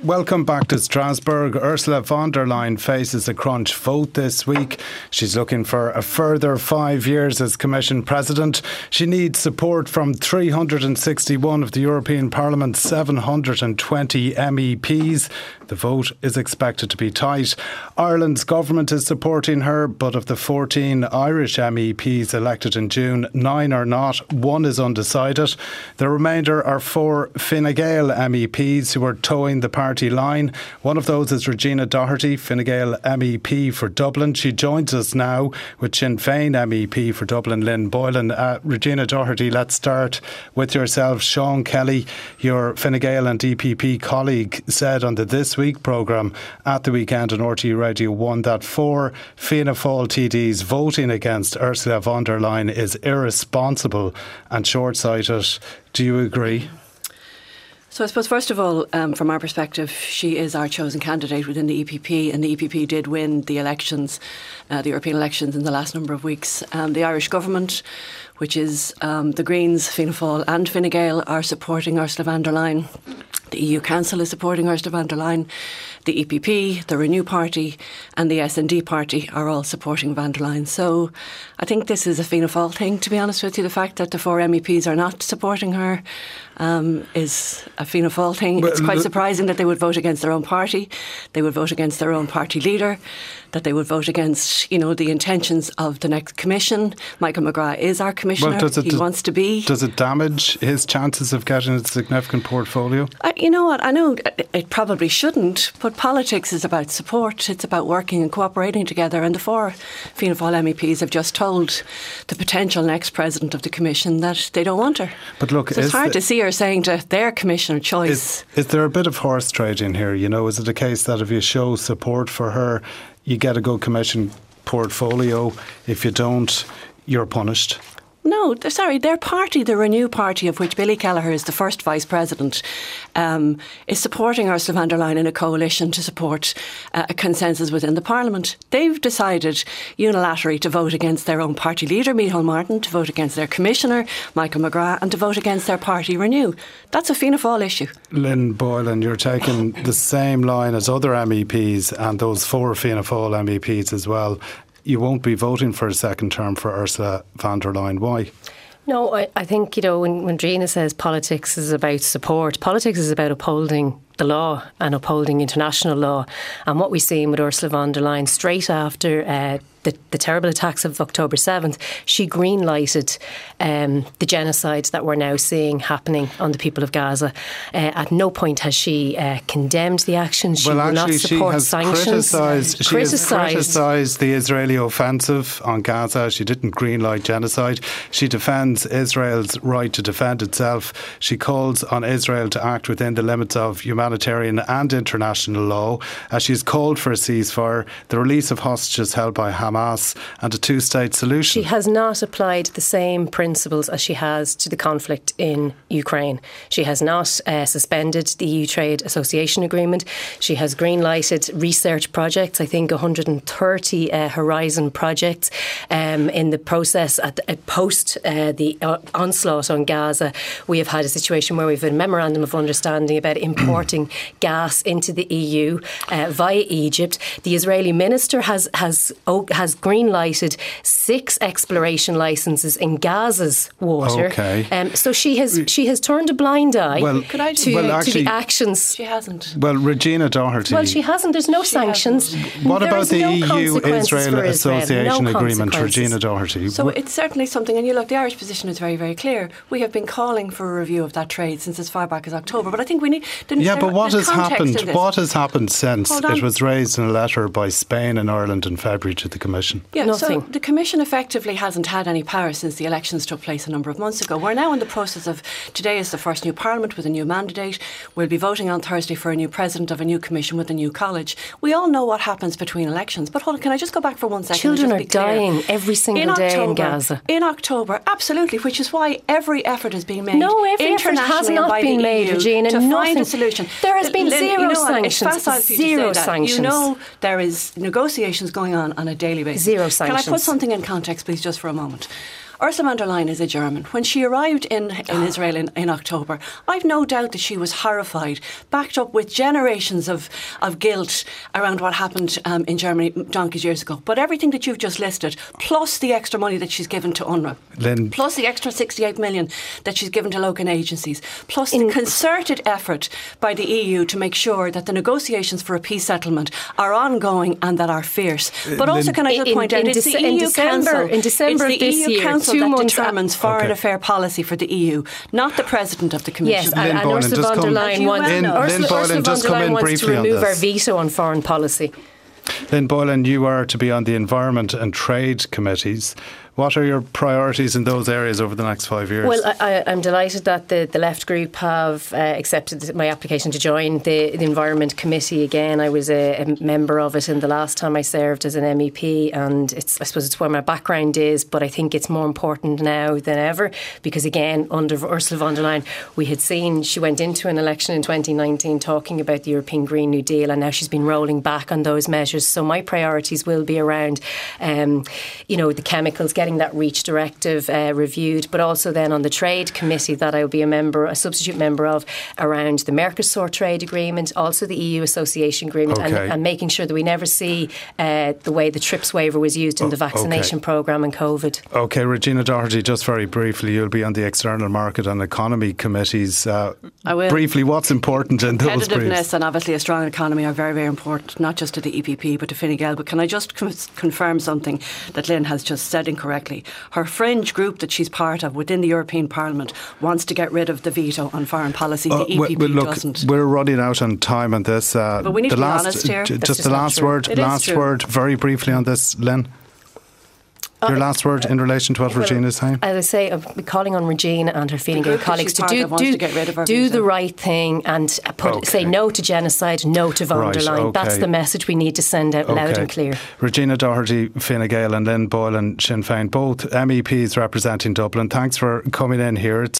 Welcome back to Strasbourg. Ursula von der Leyen faces a crunch vote this week. She's looking for a further 5 years as Commission President. She needs support from 361 of the European Parliament's 720 MEPs. The vote is expected to be tight. Ireland's government is supporting her, but of the 14 Irish MEPs elected in June, 9 are not. 1 is undecided. The remainder are 4 Fine Gael MEPs who are towing the party line. One of those is Regina Doherty, Fine Gael MEP for Dublin. She joins us now with Sinn Féin MEP for Dublin, Lynn Boylan. Regina Doherty, let's start with yourself. Sean Kelly, your Fine Gael and DPP colleague, said on the This Week programme at the weekend on RTÉ Radio 1 that 4 Fianna Fáil TDs voting against Ursula von der Leyen is irresponsible and short-sighted. Do you agree? So I suppose, first of all, from our perspective, she is our chosen candidate within the EPP, and the EPP did win the elections, the European elections, in the last number of weeks. The Irish government, which is the Greens, Fianna Fáil and Fine Gael, are supporting Ursula von der Leyen. The EU Council is supporting Ursula von der Leyen. The EPP, the Renew Party and the SND Party are all supporting von der Leyen. So I think this is a Fianna Fáil thing, to be honest with you. The fact that the 4 MEPs are not supporting her is a Fianna Fáil thing. It's quite surprising that they would vote against their own party. They would vote against their own party leader, that they would vote against, the intentions of the next commission. Michael McGrath is our commissioner. He wants to be. Does it damage his chances of getting a significant portfolio? You know what? I know it probably shouldn't, but politics is about support. It's about working and cooperating together. And the 4 Fianna Fáil MEPs have just told the potential next president of the commission that they don't want her. But look, so it's hard to see her saying to their commissioner choice. Is there a bit of horse trading here? Is it a case that if you show support for her, you get a good commission portfolio? If you don't, you're punished? No, sorry, their party, the Renew Party, of which Billy Kelleher is the first Vice President, is supporting Ursula von der Leyen in a coalition to support a consensus within the Parliament. They've decided unilaterally to vote against their own party leader, Micheál Martin, to vote against their commissioner, Michael McGrath, and to vote against their party, Renew. That's a Fianna Fáil issue. Lynn Boylan, you're taking the same line as other MEPs and those 4 Fianna Fáil MEPs as well. You won't be voting for a second term for Ursula von der Leyen. Why? No, I think, when Gina says politics is about support, politics is about upholding the law and upholding international law. And what we've seen with Ursula von der Leyen straight after the terrible attacks of October 7th, she green-lighted the genocide that we're now seeing happening on the people of Gaza. At no point has she condemned the actions. She will not support sanctions. She has criticised the Israeli offensive on Gaza. She didn't green-light genocide. She defends Israel's right to defend itself. She calls on Israel to act within the limits of humanitarian and international law. She's called for a ceasefire, the release of hostages held by Hamas and a 2-state solution. She has not applied the same principles as she has to the conflict in Ukraine. She has not suspended the EU Trade Association Agreement. She has green-lighted research projects, I think 130 Horizon projects in the process post the onslaught on Gaza. We have had a situation where we've had a memorandum of understanding about importing gas into the EU via Egypt. The Israeli minister has green-lighted 6 exploration licences in Gaza's water. Okay. So she has turned a blind eye to the actions. She hasn't. Well, Regina Doherty. Well, she hasn't. There's no sanctions. What about the EU-Israel Association Agreement, Regina Doherty? So it's certainly something, and you look, the Irish position is very, very clear. We have been calling for a review of that trade since as far back as October, but I think we need... But what has happened? What has happened since it was raised in a letter by Spain and Ireland in February to the Commission? Yeah, nothing. So the Commission effectively hasn't had any power since the elections took place a number of months ago. We're now in the process of, today is the first new Parliament with a new mandate. We'll be voting on Thursday for a new President of a new Commission with a new college. We all know what happens between elections. But hold on, can I just go back for 1 second? Children are dying every single day in Gaza. In October, absolutely, which is why every effort is being made. No, every effort has not been made, Regina. To find a solution. There has been zero sanctions. Zero sanctions. You know there is negotiations going on a daily basis. Zero sanctions. Can I put something in context, please, just for a moment? Ursula von der Leyen is a German. When she arrived in Israel in October, I've no doubt that she was horrified, backed up with generations of guilt around what happened in Germany donkeys years ago. But everything that you've just listed, plus the extra money that she's given to UNRWA, Lynn, plus the extra 68 million that she's given to local agencies, plus the concerted effort by the EU to make sure that the negotiations for a peace settlement are ongoing and that are fierce. But also, can I just point out, it's the EU Council. In December it's the of this EU year, Council 2 that months determines foreign affair policy for the EU, not the President of the Commission. Yes, and Ursula von der Leyen wants to remove our veto on foreign policy. Lynn Boylan, you are to be on the Environment and Trade Committees. What are your priorities in those areas over the next 5 years? Well, I'm delighted that the Left Group have accepted my application to join the Environment Committee again. I was a member of it in the last time I served as an MEP, and I suppose it's where my background is, but I think it's more important now than ever because, again, under Ursula von der Leyen, we had seen she went into an election in 2019 talking about the European Green New Deal, and now she's been rolling back on those measures. So my priorities will be around, the chemicals, getting that REACH directive reviewed, but also then on the Trade Committee that I will be a substitute member of, around the Mercosur trade agreement, also the EU association agreement, and making sure that we never see the way the TRIPS waiver was used in the vaccination programme and COVID. OK, Regina Doherty, just very briefly, you'll be on the External Market and Economy Committees. I will. Briefly, what's important in those briefs? Competitiveness and obviously a strong economy are very, very important, not just to the EPP but to Fine Gael. But can I just confirm something that Lynn has just said incorrectly? Her fringe group that she's part of within the European Parliament wants to get rid of the veto on foreign policy. The EPP doesn't. We're running out on time on this. But we need to be honest here. Just the last word, very briefly on this, Lynn. Your last word in relation to what Regina is saying? As I say, I'm calling on Regina and her Fine Gael colleagues to do the right thing and say no to genocide, no to von der Leyen. That's the message we need to send out loud and clear. Regina Doherty, Fine Gael, and Lynn Boylan, Sinn Féin, both MEPs representing Dublin. Thanks for coming in here.